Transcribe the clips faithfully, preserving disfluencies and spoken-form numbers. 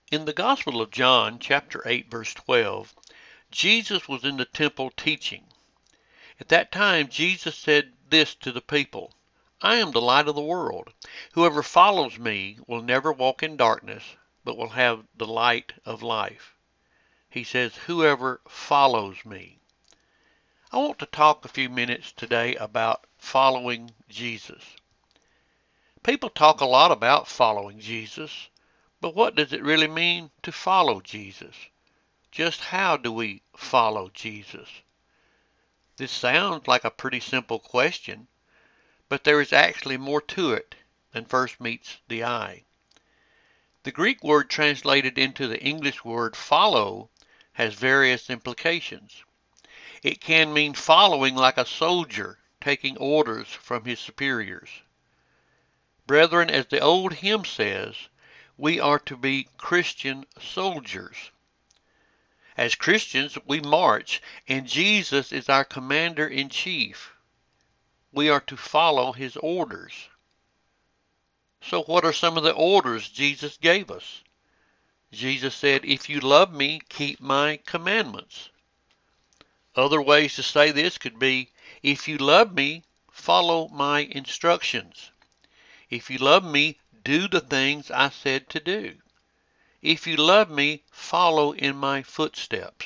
In the Gospel of John, chapter eight, verse twelve, Jesus was in the temple teaching. At that time, Jesus said this to the people: I am the light of the world. Whoever follows me will never walk in darkness, but will have the light of life. He says, whoever follows me. I want to talk a few minutes today about following Jesus. People talk a lot about following Jesus, but what does it really mean to follow Jesus? Just how do we follow Jesus? This sounds like a pretty simple question, but there is actually more to it than first meets the eye. The Greek word translated into the English word follow has various implications. It can mean following like a soldier, taking orders from his superiors. Brethren, as the old hymn says, we are to be Christian soldiers. As Christians, we march, and Jesus is our commander-in-chief. We are to follow his orders. So what are some of the orders Jesus gave us? Jesus said, if you love me, keep my commandments. Other ways to say this could be, if you love me, follow my instructions. If you love me, do the things I said to do. If you love me, follow in my footsteps.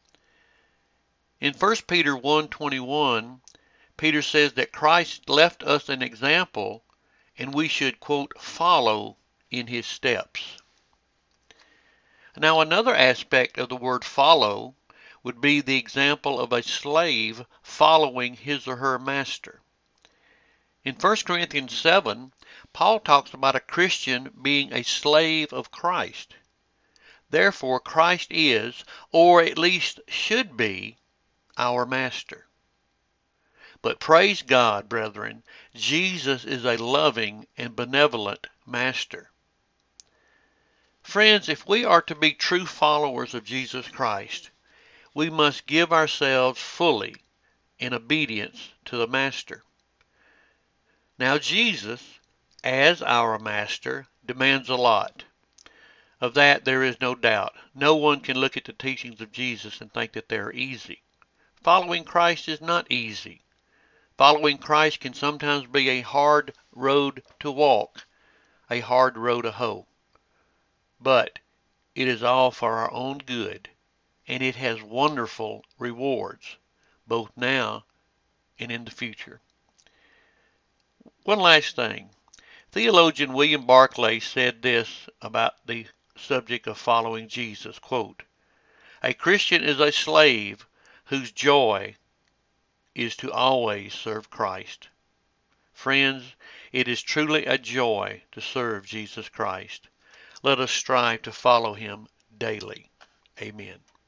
In First Peter one twenty-one, Peter says that Christ left us an example and we should, quote, follow in his steps. Now another aspect of the word follow would be the example of a slave following his or her master. In First Corinthians seven, Paul talks about a Christian being a slave of Christ. Therefore, Christ is, or at least should be, our master. But praise God, brethren, Jesus is a loving and benevolent master. Friends, if we are to be true followers of Jesus Christ, we must give ourselves fully in obedience to the master. Now, Jesus, as our master, demands a lot. Of that there is no doubt. No one can look at the teachings of Jesus and think that they are easy. Following Christ is not easy. Following Christ can sometimes be a hard road to walk, a hard row to hoe. But it is all for our own good, and it has wonderful rewards, both now and in the future. One last thing. Theologian William Barclay said this about the subject of following Jesus, quote, a Christian is a slave whose joy is to always serve Christ. Friends, it is truly a joy to serve Jesus Christ. Let us strive to follow him daily. Amen.